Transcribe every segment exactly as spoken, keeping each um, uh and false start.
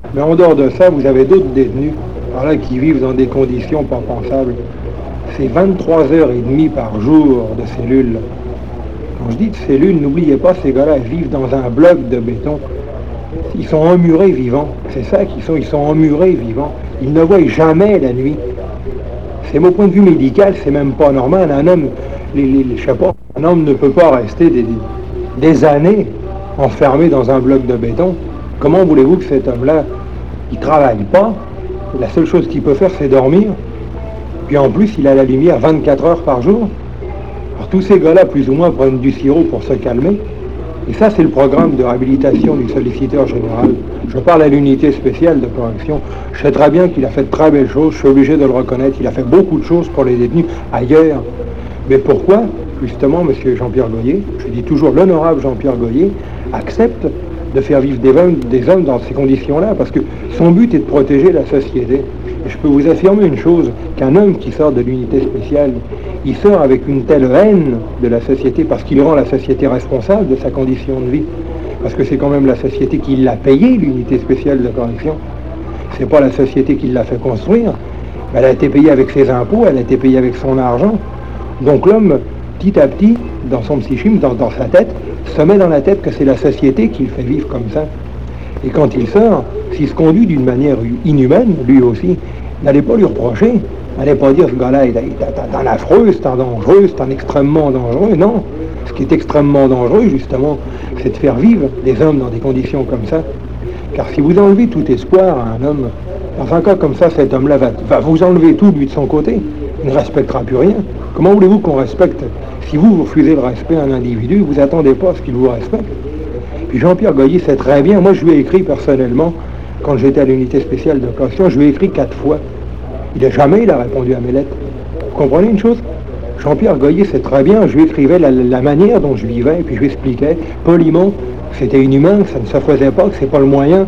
Mais en dehors de ça, vous avez d'autres détenus, par là, qui vivent dans des conditions pas pensables. C'est vingt-trois heures trente par jour de cellules. Quand je dis de cellules, n'oubliez pas, ces gars-là vivent dans un bloc de béton. Ils sont emmurés vivants. C'est ça qu'ils sont, ils sont emmurés vivants. Ils ne voient jamais la nuit. C'est mon point de vue médical, c'est même pas normal. Un homme, les, les, je sais pas, un homme ne peut pas rester des, des années enfermé dans un bloc de béton. Comment voulez-vous que cet homme-là, il travaille pas? La seule chose qu'il peut faire, c'est dormir. Puis en plus, il a la lumière vingt-quatre heures par jour. Alors tous ces gars-là, plus ou moins, prennent du sirop pour se calmer. Et ça, c'est le programme de réhabilitation du solliciteur général. Je parle à l'unité spéciale de correction. Je sais très bien qu'il a fait de très belles choses, je suis obligé de le reconnaître. Il a fait beaucoup de choses pour les détenus ailleurs. Mais pourquoi, justement, M. Jean-Pierre Goyer, je dis toujours l'honorable Jean-Pierre Goyer, accepte de faire vivre des hommes, des hommes dans ces conditions-là? Parce que son but est de protéger la société. Et je peux vous affirmer une chose, qu'un homme qui sort de l'unité spéciale, il sort avec une telle haine de la société parce qu'il rend la société responsable de sa condition de vie. Parce que c'est quand même la société qui l'a payé, l'unité spéciale de correction. C'est pas la société qui l'a fait construire. Elle a été payée avec ses impôts, elle a été payée avec son argent. Donc l'homme, petit à petit, dans son psychisme, dans, dans sa tête, se met dans la tête que c'est la société qui le fait vivre comme ça. Et quand il sort, s'il se conduit d'une manière inhumaine, lui aussi, n'allez pas lui reprocher, n'allez pas dire ce gars-là est un affreux, c'est un dangereux, c'est un extrêmement dangereux. Non, ce qui est extrêmement dangereux, justement, c'est de faire vivre des hommes dans des conditions comme ça. Car si vous enlevez tout espoir à un homme, dans un cas comme ça, cet homme-là va, va vous enlever tout, lui, de son côté. Il ne respectera plus rien. Comment voulez-vous qu'on respecte? Si vous, vous refusez le respect à un individu, vous attendez pas à ce qu'il vous respecte. Puis Jean-Pierre Goyer sait très bien, moi je lui ai écrit personnellement, quand j'étais à l'unité spéciale de correction, je lui ai écrit quatre fois. Il n'a jamais il a répondu à mes lettres. Vous comprenez une chose? Jean-Pierre Goyer sait très bien, je lui écrivais la, la manière dont je vivais, et puis je lui expliquais poliment que c'était inhumain, que ça ne se faisait pas, que c'est pas le moyen.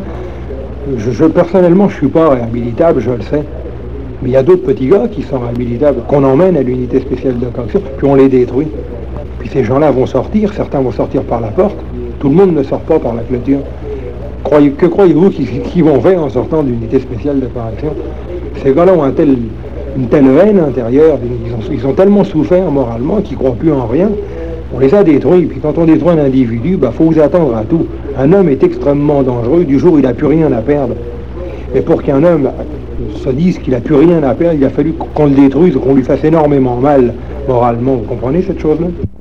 Je, je personnellement, je suis pas réhabilitable, je le sais. Mais il y a d'autres petits gars qui sont réhabilitables, qu'on emmène à l'unité spéciale de correction, puis on les détruit. Puis ces gens-là vont sortir, certains vont sortir par la porte, tout le monde ne sort pas par la clôture. Croyez, que croyez-vous qu'ils, qu'ils vont faire en sortant d'une unité spéciale de correction? Ces gars-là ont un tel, une telle haine intérieure, ils ont, ils ont tellement souffert moralement qu'ils ne croient plus en rien. On les a détruits, puis quand on détruit un individu, il bah, faut vous attendre à tout. Un homme est extrêmement dangereux du jour où il n'a plus rien à perdre. Et pour qu'un homme se dise qu'il n'a plus rien à perdre, il a fallu qu'on le détruise, qu'on lui fasse énormément mal moralement. Vous comprenez cette chose-là?